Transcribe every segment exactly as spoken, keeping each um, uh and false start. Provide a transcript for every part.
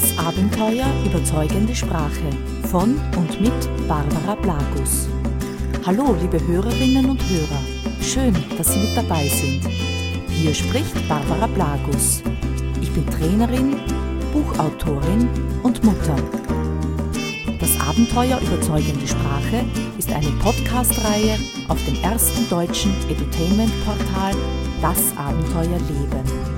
Das Abenteuer überzeugende Sprache von und mit Barbara Blagus. Hallo, liebe Hörerinnen und Hörer. Schön, dass Sie mit dabei sind. Hier spricht Barbara Blagus. Ich bin Trainerin, Buchautorin und Mutter. Das Abenteuer überzeugende Sprache ist eine Podcast-Reihe auf dem ersten deutschen Edutainment-Portal Das Abenteuer Leben.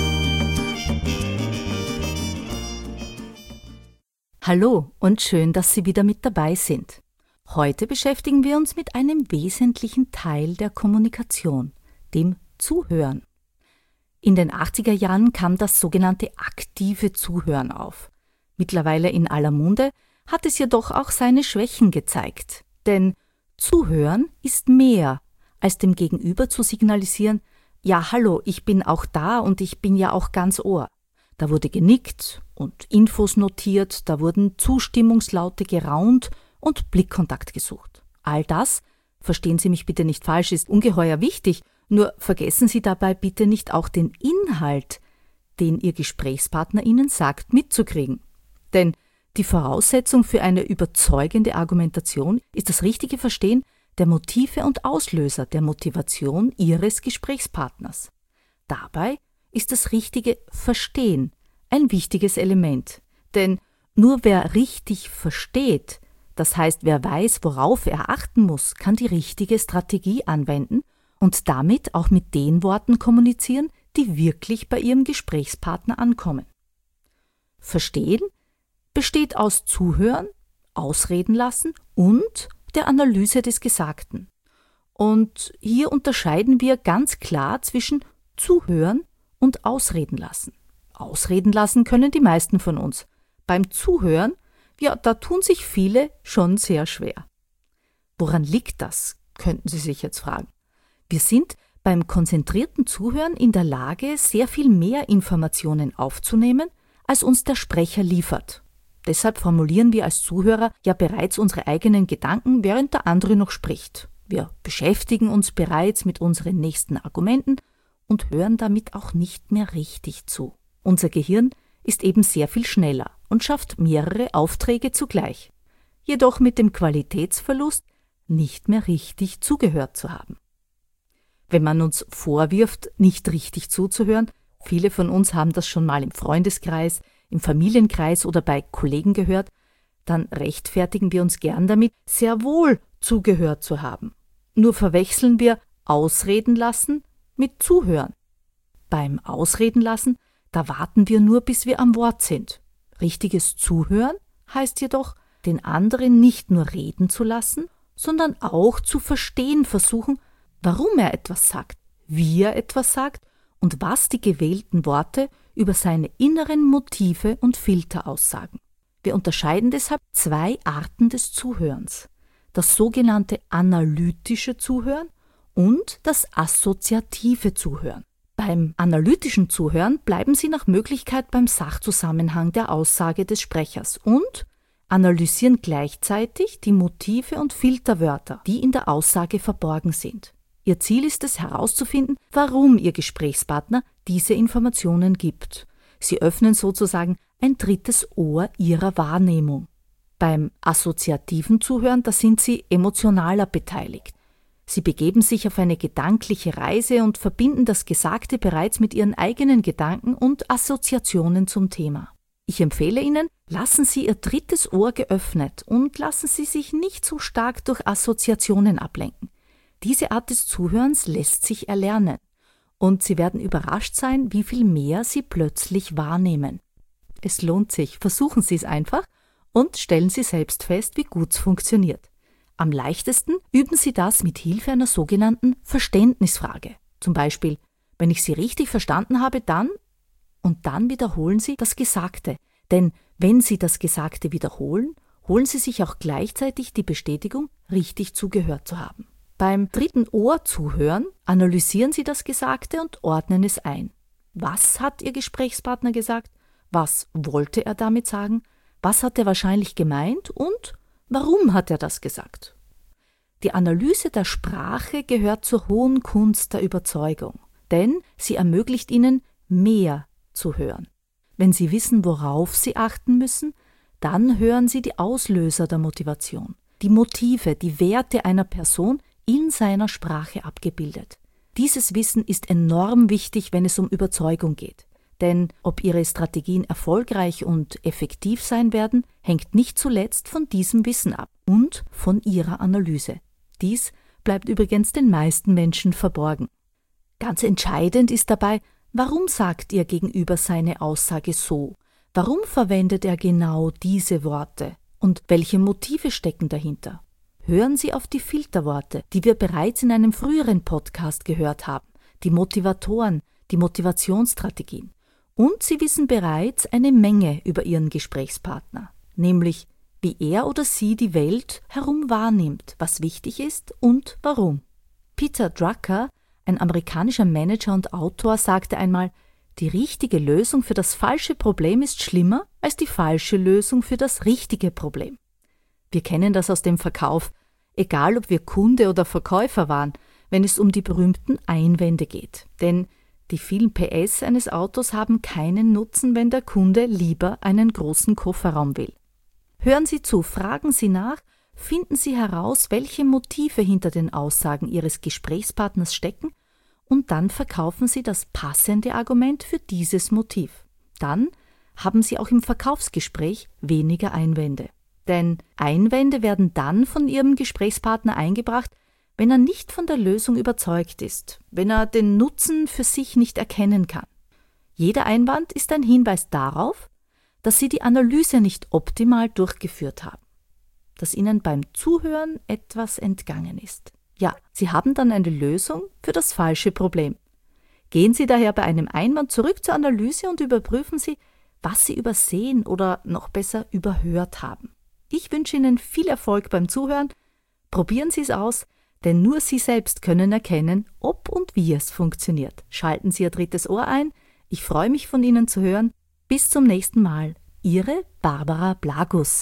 Hallo und schön, dass Sie wieder mit dabei sind. Heute beschäftigen wir uns mit einem wesentlichen Teil der Kommunikation, dem Zuhören. In den achtziger Jahren kam das sogenannte aktive Zuhören auf. Mittlerweile in aller Munde, hat es jedoch auch seine Schwächen gezeigt. Denn Zuhören ist mehr, als dem Gegenüber zu signalisieren, ja, hallo, ich bin auch da und ich bin ja auch ganz Ohr. Da wurde genickt und Infos notiert, da wurden Zustimmungslaute geraunt und Blickkontakt gesucht. All das, verstehen Sie mich bitte nicht falsch, ist ungeheuer wichtig, nur vergessen Sie dabei bitte nicht auch den Inhalt, den Ihr Gesprächspartner Ihnen sagt, mitzukriegen. Denn die Voraussetzung für eine überzeugende Argumentation ist das richtige Verstehen der Motive und Auslöser der Motivation Ihres Gesprächspartners. Dabei ist das richtige Verstehen ein wichtiges Element. Denn nur wer richtig versteht, das heißt, wer weiß, worauf er achten muss, kann die richtige Strategie anwenden und damit auch mit den Worten kommunizieren, die wirklich bei Ihrem Gesprächspartner ankommen. Verstehen besteht aus Zuhören, Ausreden lassen und der Analyse des Gesagten. Und hier unterscheiden wir ganz klar zwischen Zuhören und Ausreden lassen. Ausreden lassen können die meisten von uns. Beim Zuhören, ja, da tun sich viele schon sehr schwer. Woran liegt das, könnten Sie sich jetzt fragen. Wir sind beim konzentrierten Zuhören in der Lage, sehr viel mehr Informationen aufzunehmen, als uns der Sprecher liefert. Deshalb formulieren wir als Zuhörer ja bereits unsere eigenen Gedanken, während der andere noch spricht. Wir beschäftigen uns bereits mit unseren nächsten Argumenten und hören damit auch nicht mehr richtig zu. Unser Gehirn ist eben sehr viel schneller und schafft mehrere Aufträge zugleich, jedoch mit dem Qualitätsverlust, nicht mehr richtig zugehört zu haben. Wenn man uns vorwirft, nicht richtig zuzuhören, viele von uns haben das schon mal im Freundeskreis, im Familienkreis oder bei Kollegen gehört, dann rechtfertigen wir uns gern damit, sehr wohl zugehört zu haben. Nur verwechseln wir Ausreden lassen mit Zuhören. Beim Ausreden lassen, da warten wir nur, bis wir am Wort sind. Richtiges Zuhören heißt jedoch, den anderen nicht nur reden zu lassen, sondern auch zu verstehen versuchen, warum er etwas sagt, wie er etwas sagt und was die gewählten Worte über seine inneren Motive und Filter aussagen. Wir unterscheiden deshalb zwei Arten des Zuhörens: das sogenannte analytische Zuhören und das assoziative Zuhören. Beim analytischen Zuhören bleiben Sie nach Möglichkeit beim Sachzusammenhang der Aussage des Sprechers und analysieren gleichzeitig die Motive und Filterwörter, die in der Aussage verborgen sind. Ihr Ziel ist es herauszufinden, warum Ihr Gesprächspartner diese Informationen gibt. Sie öffnen sozusagen ein drittes Ohr Ihrer Wahrnehmung. Beim assoziativen Zuhören, da sind Sie emotionaler beteiligt. Sie begeben sich auf eine gedankliche Reise und verbinden das Gesagte bereits mit Ihren eigenen Gedanken und Assoziationen zum Thema. Ich empfehle Ihnen, lassen Sie Ihr drittes Ohr geöffnet und lassen Sie sich nicht so stark durch Assoziationen ablenken. Diese Art des Zuhörens lässt sich erlernen und Sie werden überrascht sein, wie viel mehr Sie plötzlich wahrnehmen. Es lohnt sich, versuchen Sie es einfach und stellen Sie selbst fest, wie gut es funktioniert. Am leichtesten üben Sie das mit Hilfe einer sogenannten Verständnisfrage. Zum Beispiel, wenn ich Sie richtig verstanden habe, dann und dann wiederholen Sie das Gesagte. Denn wenn Sie das Gesagte wiederholen, holen Sie sich auch gleichzeitig die Bestätigung, richtig zugehört zu haben. Beim dritten Ohr zuhören, analysieren Sie das Gesagte und ordnen es ein. Was hat Ihr Gesprächspartner gesagt? Was wollte er damit sagen? Was hat er wahrscheinlich gemeint? Und warum hat er das gesagt? Die Analyse der Sprache gehört zur hohen Kunst der Überzeugung, denn sie ermöglicht Ihnen, mehr zu hören. Wenn Sie wissen, worauf Sie achten müssen, dann hören Sie die Auslöser der Motivation, die Motive, die Werte einer Person in seiner Sprache abgebildet. Dieses Wissen ist enorm wichtig, wenn es um Überzeugung geht. Denn ob Ihre Strategien erfolgreich und effektiv sein werden, hängt nicht zuletzt von diesem Wissen ab und von Ihrer Analyse. Dies bleibt übrigens den meisten Menschen verborgen. Ganz entscheidend ist dabei, warum sagt Ihr Gegenüber seine Aussage so? Warum verwendet er genau diese Worte? Und welche Motive stecken dahinter? Hören Sie auf die Filterworte, die wir bereits in einem früheren Podcast gehört haben, die Motivatoren, die Motivationsstrategien. Und Sie wissen bereits eine Menge über Ihren Gesprächspartner, nämlich wie er oder sie die Welt herum wahrnimmt, was wichtig ist und warum. Peter Drucker, ein amerikanischer Manager und Autor, sagte einmal, die richtige Lösung für das falsche Problem ist schlimmer als die falsche Lösung für das richtige Problem. Wir kennen das aus dem Verkauf, egal ob wir Kunde oder Verkäufer waren, wenn es um die berühmten Einwände geht. Denn die vielen P S eines Autos haben keinen Nutzen, wenn der Kunde lieber einen großen Kofferraum will. Hören Sie zu, fragen Sie nach, finden Sie heraus, welche Motive hinter den Aussagen Ihres Gesprächspartners stecken und dann verkaufen Sie das passende Argument für dieses Motiv. Dann haben Sie auch im Verkaufsgespräch weniger Einwände. Denn Einwände werden dann von Ihrem Gesprächspartner eingebracht, wenn er nicht von der Lösung überzeugt ist, wenn er den Nutzen für sich nicht erkennen kann. Jeder Einwand ist ein Hinweis darauf, dass Sie die Analyse nicht optimal durchgeführt haben, dass Ihnen beim Zuhören etwas entgangen ist. Ja, Sie haben dann eine Lösung für das falsche Problem. Gehen Sie daher bei einem Einwand zurück zur Analyse und überprüfen Sie, was Sie übersehen oder noch besser überhört haben. Ich wünsche Ihnen viel Erfolg beim Zuhören. Probieren Sie es aus, denn nur Sie selbst können erkennen, ob und wie es funktioniert. Schalten Sie Ihr drittes Ohr ein. Ich freue mich, von Ihnen zu hören. Bis zum nächsten Mal. Ihre Barbara Blagus.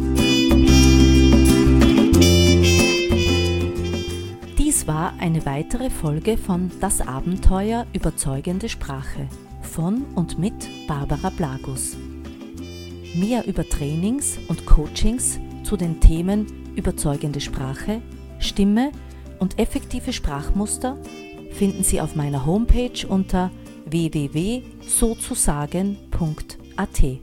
Dies war eine weitere Folge von Das Abenteuer Überzeugende Sprache von und mit Barbara Blagus. Mehr über Trainings und Coachings zu den Themen überzeugende Sprache, Stimme und effektive Sprachmuster finden Sie auf meiner Homepage unter w w w punkt sozusagen punkt a t.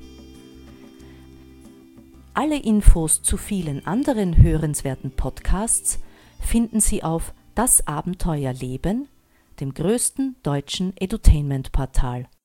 Alle Infos zu vielen anderen hörenswerten Podcasts finden Sie auf Das Abenteuer Leben, dem größten deutschen Edutainment-Portal.